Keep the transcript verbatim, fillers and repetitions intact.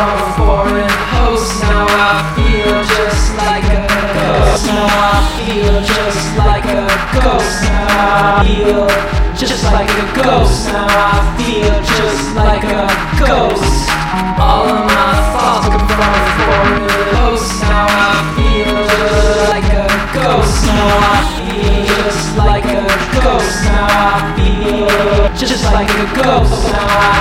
from a foreign host. Now I feel just like a ghost. Now I feel just like a ghost. Now I feel just like a ghost. Now I feel just like a ghost. All of my thoughts come from a foreign host. Now I feel just like a ghost. Now I feel just like a ghost. Now I feel just like a ghost. Now I